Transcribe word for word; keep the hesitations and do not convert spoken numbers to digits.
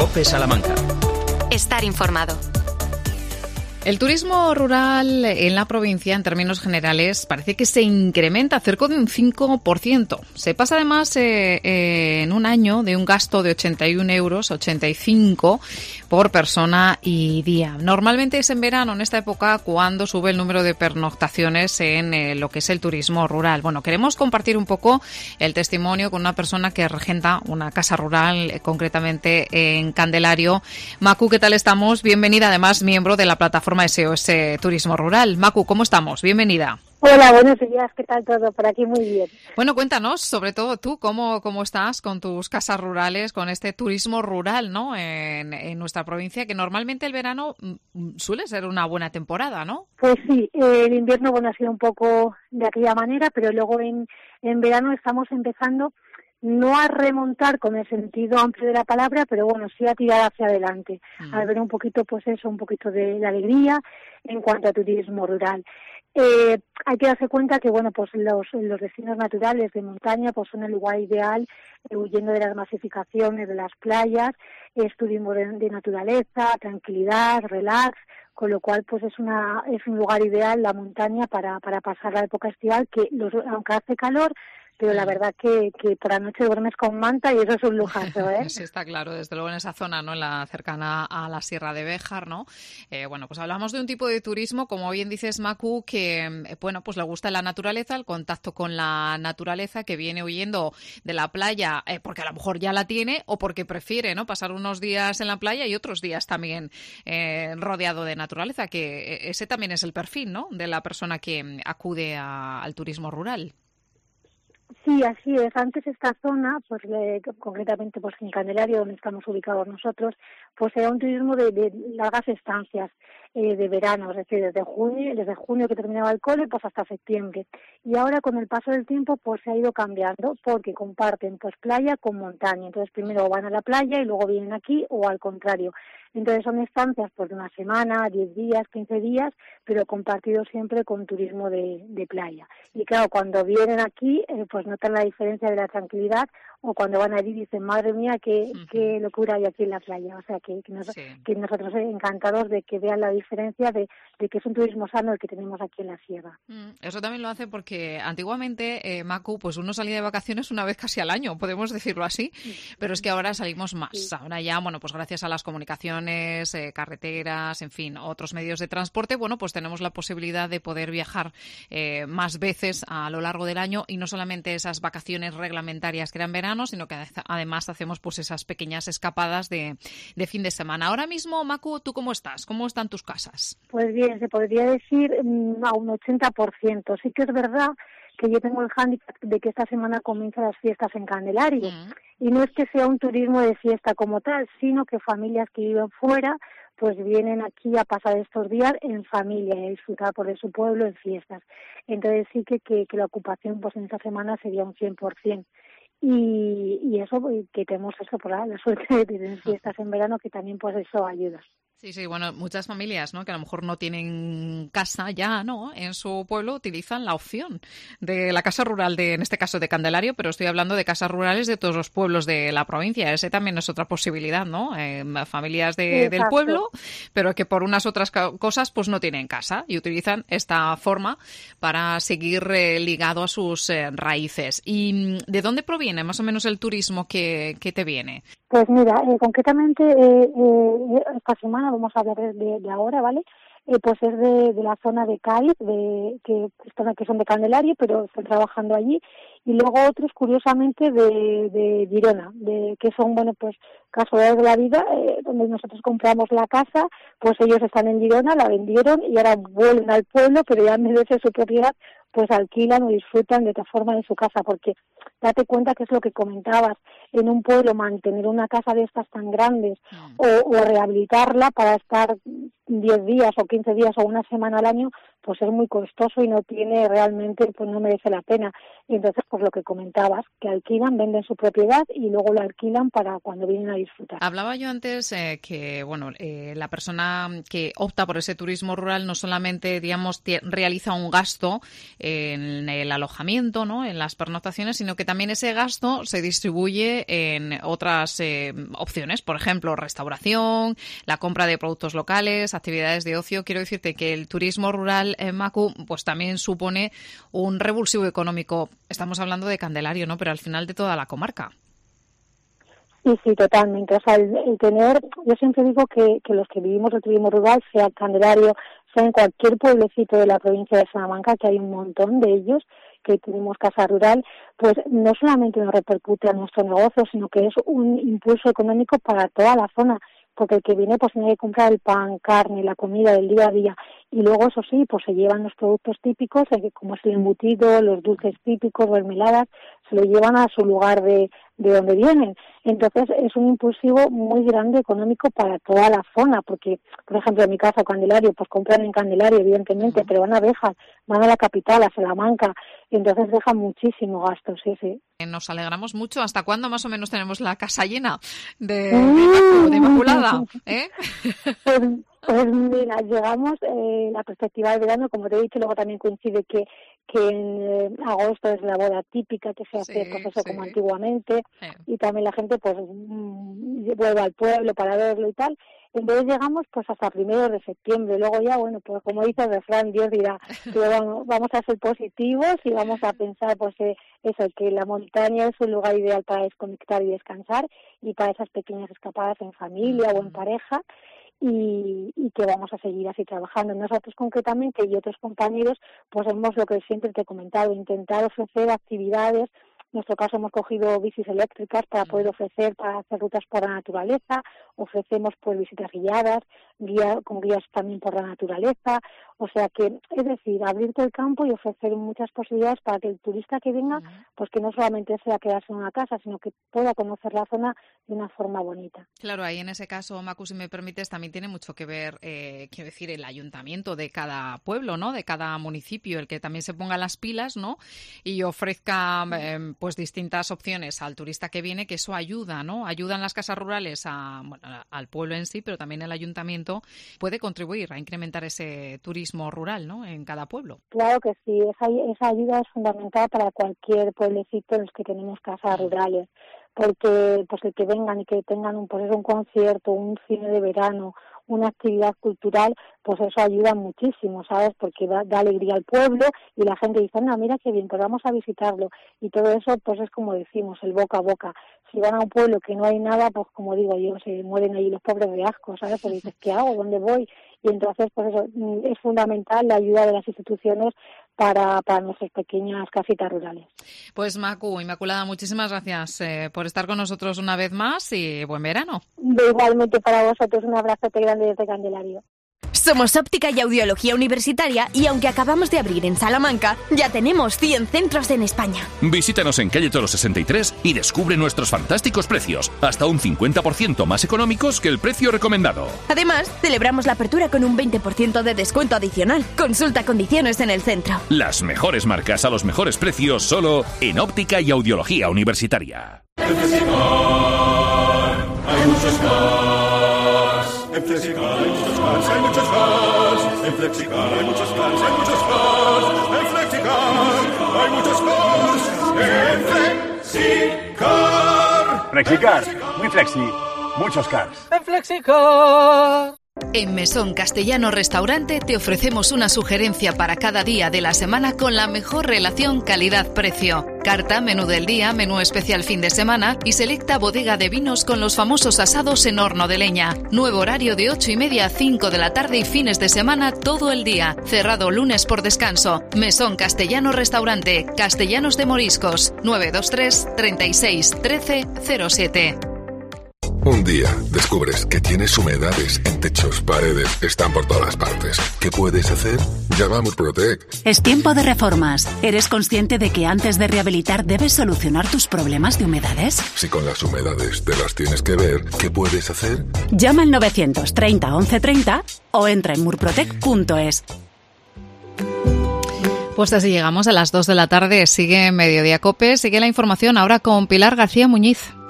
COPE Salamanca. Estar informado. El turismo rural en la provincia, en términos generales, parece que se incrementa cerca de un cinco por ciento. Se pasa además eh, eh, en un año de un gasto de ochenta y un euros, ochenta y cinco por persona y día. Normalmente es en verano, en esta época, cuando sube el número de pernoctaciones en eh, lo que es el turismo rural. Bueno, queremos compartir un poco el testimonio con una persona que regenta una casa rural, eh, concretamente en Candelario. Macu, ¿qué tal estamos? Bienvenida, además, miembro de la plataforma S O S Turismo Rural. Macu, ¿cómo estamos? Bienvenida. Hola, buenos días. ¿Qué tal todo? Por aquí muy bien. Bueno, cuéntanos, sobre todo tú, cómo, cómo estás con tus casas rurales, con este turismo rural, ¿no? En, en nuestra provincia, que normalmente el verano suele ser una buena temporada, ¿no? Pues sí, eh, el invierno, bueno, ha sido un poco de aquella manera, pero luego en, en verano estamos empezando no a remontar con el sentido amplio de la palabra, pero bueno, sí a tirar hacia adelante, mm. a ver un poquito, pues eso, un poquito de, de alegría en cuanto a turismo rural. Eh, hay que darse cuenta que, bueno, pues los, los destinos naturales de montaña pues son el lugar ideal, eh, huyendo de las masificaciones de las playas, es turismo de, de naturaleza, tranquilidad, relax, con lo cual pues es una es un lugar ideal la montaña para para pasar la época estival, que los, aunque hace calor, pero la verdad que, que por la noche duermes con manta y eso es un lujazo, ¿eh? Sí, está claro, desde luego en esa zona, ¿no? En la cercana a la Sierra de Béjar, ¿no? Eh, bueno, pues hablamos de un tipo de turismo, como bien dices, Macu, que, eh, bueno, pues le gusta la naturaleza, el contacto con la naturaleza, que viene huyendo de la playa eh, porque a lo mejor ya la tiene o porque prefiere, ¿no? Pasar unos días en la playa y otros días también eh, rodeado de naturaleza, que ese también es el perfil, ¿no? De la persona que acude a, al turismo rural. Sí, así es. Antes esta zona, pues le, concretamente pues en Candelario, donde estamos ubicados nosotros, pues era un turismo de, de largas estancias, eh, de verano, es decir, desde junio, desde junio que terminaba el cole, pues hasta septiembre. Y ahora con el paso del tiempo, pues se ha ido cambiando, porque comparten pues playa con montaña. Entonces primero van a la playa y luego vienen aquí, o al contrario. Entonces son estancias pues de una semana, diez días, quince días, pero compartidos siempre con turismo de, de playa. Y claro, cuando vienen aquí, eh, pues notan la diferencia de la tranquilidad, o cuando van allí dicen, madre mía, qué, uh-huh. qué locura hay aquí en la playa. O sea, que, que, nos, sí. que nosotros encantados de que vean la diferencia de, de que es un turismo sano el que tenemos aquí en la sierra. Mm, eso también lo hace porque antiguamente, eh, Macu, pues uno salía de vacaciones una vez casi al año, podemos decirlo así, pero es que ahora salimos más. Sí. Ahora ya, bueno, pues gracias a las comunicaciones, eh, carreteras, en fin, otros medios de transporte, bueno, pues tenemos la posibilidad de poder viajar eh, más veces a lo largo del año, y no solamente esas vacaciones reglamentarias que eran verano, sino que además hacemos pues esas pequeñas escapadas de, de fin de semana. Ahora mismo, Macu, ¿tú cómo estás? ¿Cómo están tus casas? Pues bien, se podría decir mmm, a un ochenta por ciento. Sí que es verdad que yo tengo el hándicap de que esta semana comienzan las fiestas en Candelario. Mm. Y no es que sea un turismo de fiesta como tal, sino que familias que viven fuera pues vienen aquí a pasar estos días en familia y a disfrutar por de su pueblo en fiestas. Entonces sí que, que, que la ocupación pues en esta semana sería un cien por ciento. Y, y eso, que tenemos eso por la, la suerte de tener fiestas en verano, que también pues eso ayuda. Sí, sí, bueno, muchas familias, ¿no?, que a lo mejor no tienen casa ya, ¿no?, en su pueblo, utilizan la opción de la casa rural, de, en este caso de Candelario, pero estoy hablando de casas rurales de todos los pueblos de la provincia. Ese también es otra posibilidad, ¿no? Eh, familias de, del pueblo, pero que por unas otras cosas pues no tienen casa y utilizan esta forma para seguir eh, ligado a sus eh, raíces. ¿Y de dónde proviene más o menos el turismo que, que te viene? Pues mira, eh, concretamente eh, eh, esta semana vamos a hablar de, de ahora, ¿vale? Eh, pues es de, de la zona de Cádiz, de que, que son de Candelario, pero están trabajando allí, y luego otros, curiosamente, de, de Girona, de que son, bueno, pues casualidades de la vida, eh, donde nosotros compramos la casa, pues ellos están en Girona, la vendieron y ahora vuelven al pueblo, pero ya en vez de ser su propiedad, pues alquilan o disfrutan de otra forma de su casa, porque date cuenta que es lo que comentabas, en un pueblo mantener una casa de estas tan grandes mm. o, o rehabilitarla para estar diez días o quince días o una semana al año, pues es muy costoso y no tiene realmente, pues no merece la pena. Y entonces, pues lo que comentabas, que alquilan, venden su propiedad y luego lo alquilan para cuando vienen a disfrutar. Hablaba yo antes eh, que bueno eh, la persona que opta por ese turismo rural no solamente, digamos, t- realiza un gasto en el alojamiento, ¿no?, en las pernoctaciones, sino que también ese gasto se distribuye en otras eh, opciones, por ejemplo, restauración, la compra de productos locales, actividades de ocio. Quiero decirte que el turismo rural en Macu pues también supone un revulsivo económico. Estamos hablando de Candelario, ¿no?, pero al final de toda la comarca. Sí, sí, totalmente. O sea, el, el tener, yo siempre digo que, que los que vivimos el turismo rural, sea Candelario, sea en cualquier pueblecito de la provincia de Salamanca, que hay un montón de ellos, que tenemos casa rural, pues no solamente nos repercute a nuestro negocio, sino que es un impulso económico para toda la zona, porque el que viene pues tiene que comprar el pan, carne, la comida del día a día, y luego eso sí, pues se llevan los productos típicos, como es el embutido, los dulces típicos, mermeladas, se lo llevan a su lugar de, de donde vienen. Entonces es un impulsivo muy grande económico para toda la zona, porque, por ejemplo, en mi casa, Candelario, pues compran en Candelario, evidentemente, uh-huh. pero van a Béjar, van a la capital, a Salamanca, y entonces dejan muchísimo gasto, sí, sí. Nos alegramos mucho. ¿Hasta cuándo más o menos tenemos la casa llena de, de, de Inmaculada? ¿Eh? Pues, pues mira, llegamos, eh, la perspectiva del verano, como te he dicho, luego también coincide que, que en eh, agosto es la boda típica, que se hace sí, pues eso sí. como antiguamente, sí. y también la gente pues mmm, vuelve al pueblo para verlo y tal. Entonces llegamos pues hasta primero de septiembre, luego ya, bueno, pues como dice el refrán, Dios dirá, pero vamos, vamos a ser positivos y vamos a pensar pues eh, eso, que la montaña es un lugar ideal para desconectar y descansar y para esas pequeñas escapadas en familia uh-huh. o en pareja. Y, y que vamos a seguir así trabajando. Nosotros concretamente y otros compañeros pues hemos, lo que siempre te he comentado, intentado ofrecer actividades. En nuestro caso hemos cogido bicis eléctricas para poder ofrecer, para hacer rutas por la naturaleza, ofrecemos pues visitas guiadas, guía, con guías también por la naturaleza, o sea que, es decir, abrir todo el campo y ofrecer muchas posibilidades para que el turista que venga, pues que no solamente sea quedarse en una casa, sino que pueda conocer la zona de una forma bonita. Claro, ahí en ese caso, Macu, si me permites, también tiene mucho que ver, eh, quiero decir, el ayuntamiento de cada pueblo, ¿no?, de cada municipio, el que también se ponga las pilas, ¿no?, y ofrezca eh, pues distintas opciones al turista que viene, que eso ayuda, ¿no? Ayudan las casas rurales a, bueno, al pueblo en sí, pero también el ayuntamiento puede contribuir a incrementar ese turismo rural, ¿no?, en cada pueblo. Claro que sí, esa, esa ayuda es fundamental para cualquier pueblecito en los que tenemos casas rurales, porque pues el que vengan y que tengan un, pues, un concierto, un cine de verano, una actividad cultural, pues eso ayuda muchísimo, ¿sabes? Porque da, da alegría al pueblo y la gente dice, no, mira qué bien, pues vamos a visitarlo. Y todo eso, pues es como decimos, el boca a boca. Si van a un pueblo que no hay nada, pues como digo yo, se mueren ahí los pobres de asco, ¿sabes? Pues dices, ¿qué hago? ¿Dónde voy? Y entonces, pues eso, es fundamental la ayuda de las instituciones para, para nuestras pequeñas casitas rurales. Pues Macu, Inmaculada, muchísimas gracias eh, por estar con nosotros una vez más y buen verano. Igualmente para vosotros, un abrazote grande desde Candelario. Somos Óptica y Audiología Universitaria y aunque acabamos de abrir en Salamanca, ya tenemos cien centros en España. Visítanos en calle Toro sesenta y tres y descubre nuestros fantásticos precios, hasta un cincuenta por ciento más económicos que el precio recomendado. Además, celebramos la apertura con un veinte por ciento de descuento adicional. Consulta condiciones en el centro. Las mejores marcas a los mejores precios solo en Óptica y Audiología Universitaria. En Flexicar hay muchos cars. En Flexicar hay muchos cars, hay muchos cars. En Flexicar hay muchos cars, hay muchos cars. En Flexicar hay muchos cars. En Flexicar. Flexicar, muy flexi, muchos cars. En Flexicar. En Mesón Castellano Restaurante te ofrecemos una sugerencia para cada día de la semana con la mejor relación calidad-precio. Carta, menú del día, menú especial fin de semana y selecta bodega de vinos con los famosos asados en horno de leña. Nuevo horario de ocho y media a cinco de la tarde y fines de semana todo el día. Cerrado lunes por descanso. Mesón Castellano Restaurante, Castellanos de Moriscos, nueve dos tres, treinta y seis, trece, cero siete. Un día descubres que tienes humedades en techos, paredes, están por todas partes. ¿Qué puedes hacer? Llama a Murprotec. Es tiempo de reformas. ¿Eres consciente de que antes de rehabilitar debes solucionar tus problemas de humedades? Si con las humedades te las tienes que ver, ¿qué puedes hacer? Llama al novecientos treinta once treinta o entra en murprotec punto es. Pues así llegamos a las dos de la tarde. Sigue Mediodía Cope, sigue la información ahora con Pilar García Muñiz.